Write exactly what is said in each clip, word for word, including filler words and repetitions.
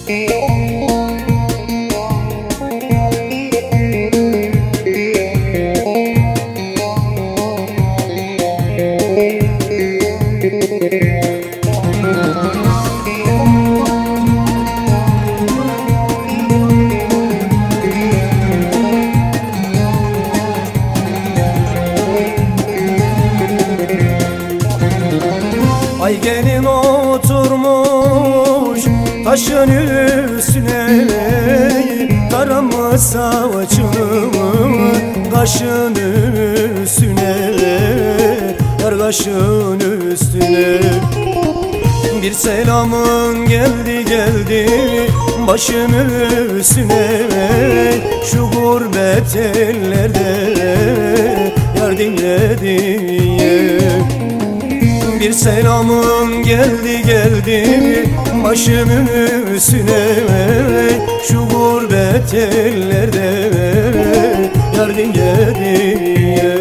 Ay gelin oturmuş taşın üstüne, taramış saçımı kaşın üstüne, yar kaşın üstüne. Bir selamın geldi geldi başımın üstüne, şu gurbet ellerde yar dinlediye. Bir selamın geldi geldi başımın üstüne, şu gurbet ellerde yar dinlediye.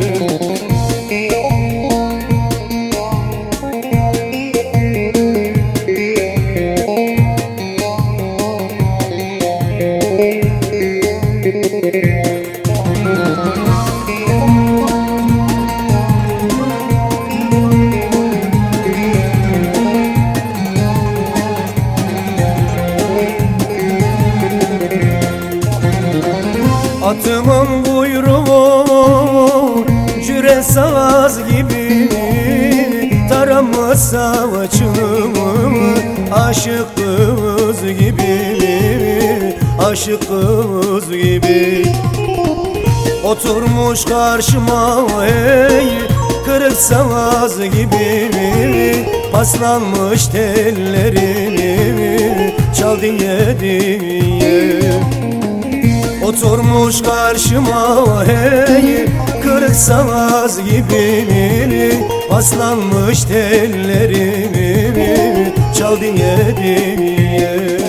Atımın kuyruğu cüre saz gibi, taramış saçımı aşık kız gibi, aşık kız gibi. Oturmuş karşıma hey, kırık saz gibi, paslanmış tellerini çal dinle diye. Oturmuş karşıma hey, kırık saz gibi, paslanmış tellerimi çal dinle diye.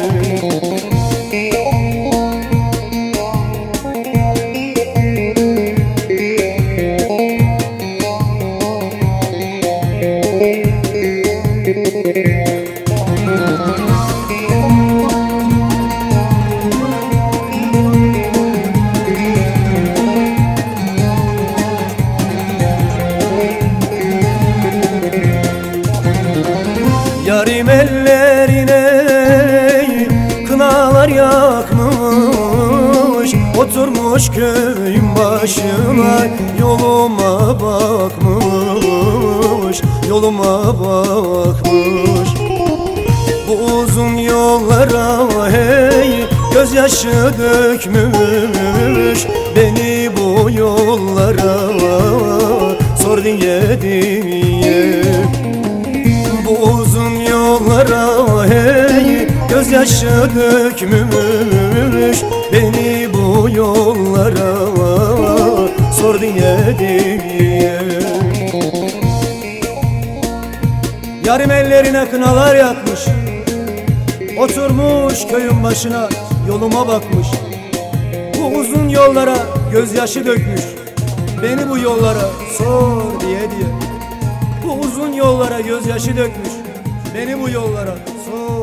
Yarim ellerine kınalar yakmış, oturmuş köyün başına yoluma bakmış, yoluma bakmış. Bu uzun yollara hey, gözyaşı dökmüş, beni bu yollara sor diye diye. Bu uzun yollara hey, gözyaşı dökmüş, beni bu yollara sor diye diye. Yarım ellerine kınalar yakmış, oturmuş köyün başına yoluma bakmış. Bu uzun yollara gözyaşı dökmüş, beni bu yollara sor diye diye. Bu uzun yollara gözyaşı dökmüş, beni bu yollara sor.